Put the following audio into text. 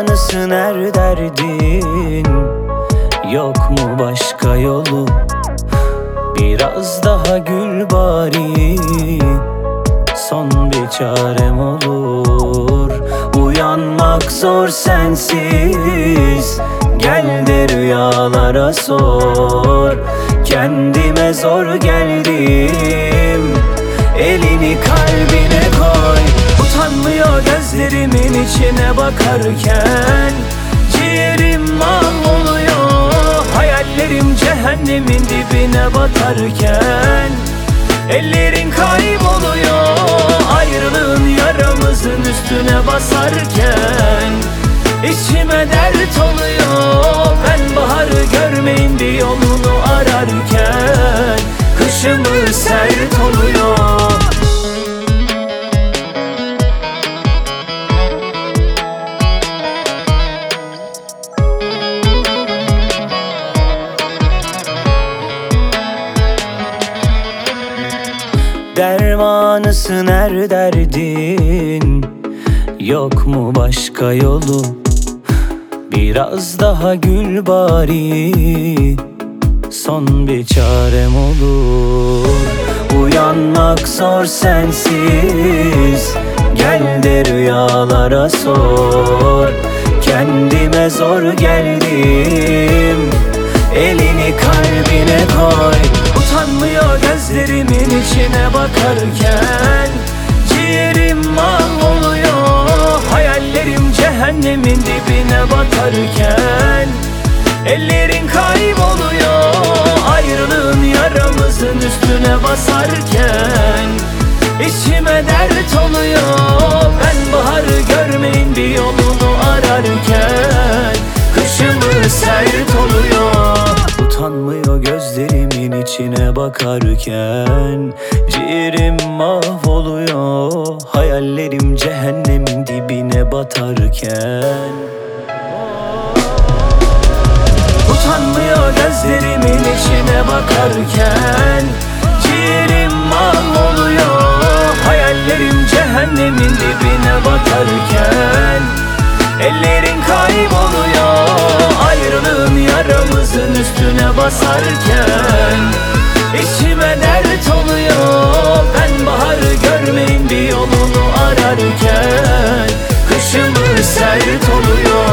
Dermanısın her derdin, yok mu başka yolu? Biraz daha gül bari, son bir çarem olur. Uyanmak zor sensiz, gel de rüyalara sor. Kendime zor geldim, elini kalbine koy. Utanmıyor gözlerimin içine bakarken, ciğerim mahvoluyor. Hayallerim cehennemin dibine batarken, ellerin kayboluyor. Ayrılığın yaramızın üstüne basarken, içime dert oluyor. Ben baharı görmeyince yolunu ararken, kışımı sert oluyor. Dermanısın her derdin, yok mu başka yolu? Biraz daha gül bari, son bir çarem olur. Uyanmak zor sensiz, gel de rüyalara sor. Kendime zor geldim, elini kalbine koy. Utanmıyor gözlerimin içine bakarken, ciğerim mahvoluyor. Hayallerim cehennemin dibine batarken, ellerin kayboluyor. Ayrılığın yaramızın üstüne basarken, içime dert oluyor. Ben baharı görmeyin bir yolunu ararken, kışımı sert oluyor. Utanmıyor gözlerimin içine bakarken, ciğerim mahvoluyor. Hayallerim cehennemin dibine batarken. Utanmıyor gözlerimin içine bakarken, ciğerim mahvoluyor. Hayallerim cehennemin dibine batarken, ellerin kayboluyor. Ayrılığın yaramızın üstüne basarken, içime dert oluyor. Ben baharı görmeyin bir yolunu ararken, kışımı sert oluyor.